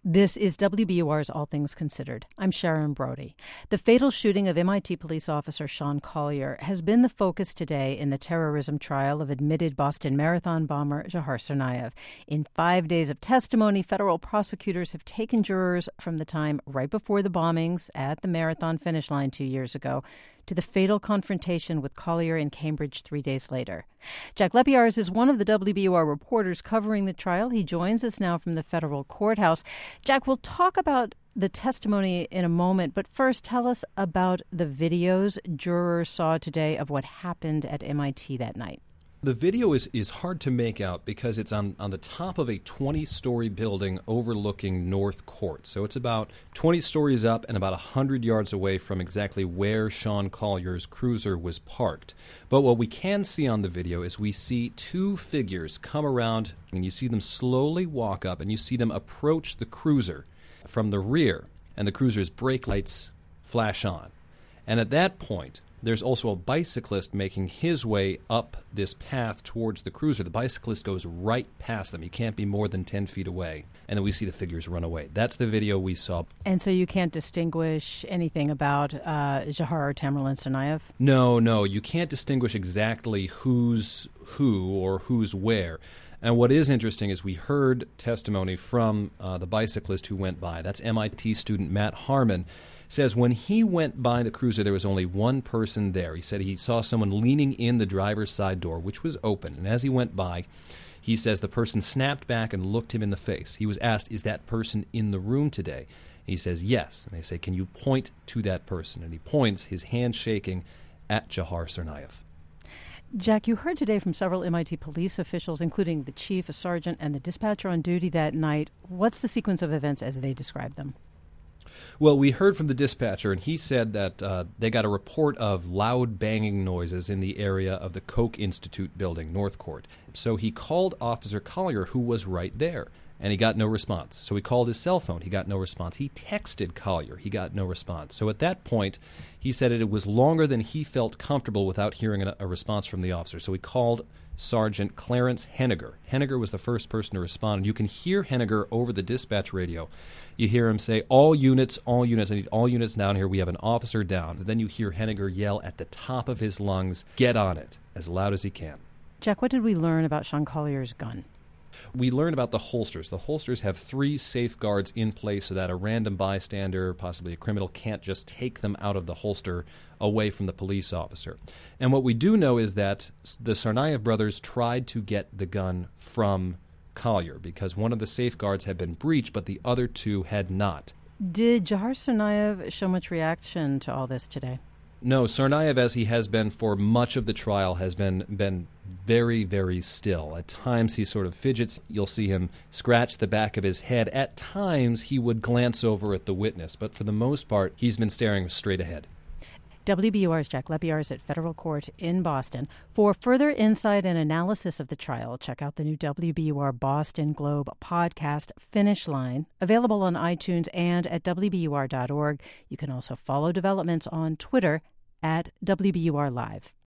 This is WBUR's All Things Considered. I'm Sharon Brody. The fatal shooting of MIT police officer Sean Collier has been the focus today in the terrorism trial of admitted Boston Marathon bomber Dzhokhar Tsarnaev. In 5 days of testimony, federal prosecutors have taken jurors from the time right before the bombings at the marathon finish line 2 years ago to the fatal confrontation with Collier in Cambridge 3 days later. Jack Lepiarz is one of the WBUR reporters covering the trial. He joins us now from the federal courthouse. Jack, we'll talk about the testimony in a moment, but first tell us about the videos jurors saw today of what happened at MIT that night. The video is hard to make out because it's on the top of a 20-story building overlooking North Court. So it's about 20 stories up and about 100 yards away from exactly where Sean Collier's cruiser was parked. But what we can see on the video is we see two figures come around, and you see them slowly walk up, and you see them approach the cruiser from the rear, and the cruiser's brake lights flash on. And at that point, there's also a bicyclist making his way up this path towards the cruiser. The bicyclist goes right past them. He can't be more than 10 feet away. And then we see the figures run away. That's the video we saw. And so you can't distinguish anything about Dzhokhar or Tamerlan Tsarnaev? No. You can't distinguish exactly who's who or who's where. And what is interesting is we heard testimony from the bicyclist who went by. That's MIT student Matt Harmon. Says when he went by the cruiser, there was only one person there. He said he saw someone leaning in the driver's side door, which was open. And as he went by, he says the person snapped back and looked him in the face. He was asked, is that person in the room today? He says, yes. And they say, can you point to that person? And he points, his hand shaking, at Dzhokhar Tsarnaev. Jack, you heard today from several MIT police officials, including the chief, a sergeant, and the dispatcher on duty that night. What's the sequence of events as they describe them? Well, we heard from the dispatcher, and he said that they got a report of loud banging noises in the area of the Koch Institute building, North Court. So he called Officer Collier, who was right there, and he got no response. So he called his cell phone. He got no response. He texted Collier. He got no response. So at that point, he said it was longer than he felt comfortable without hearing a response from the officer. So he called Sergeant Clarence Henniger. Henniger was the first person to respond, and you can hear Henniger over the dispatch radio. You hear him say, all units, I need all units down here. We have an officer down. And then you hear Henniger yell at the top of his lungs, get on it, as loud as he can. Jack, what did we learn about Sean Collier's gun? We learned about the holsters. The holsters have 3 safeguards in place so that a random bystander, possibly a criminal, can't just take them out of the holster away from the police officer. And what we do know is that the Tsarnaev brothers tried to get the gun from Collier because one of the safeguards had been breached, but the other 2 had not. Did Dzhokhar Tsarnaev show much reaction to all this today? No, Tsarnaev, as he has been for much of the trial, has been very, very still. At times he sort of fidgets. You'll see him scratch the back of his head. At times he would glance over at the witness, but for the most part, he's been staring straight ahead. WBUR's Jack Lepiarz at Federal Court in Boston. For further insight and analysis of the trial, check out the new WBUR Boston Globe podcast, Finish Line, available on iTunes and at WBUR.org. You can also follow developments on Twitter at WBUR Live.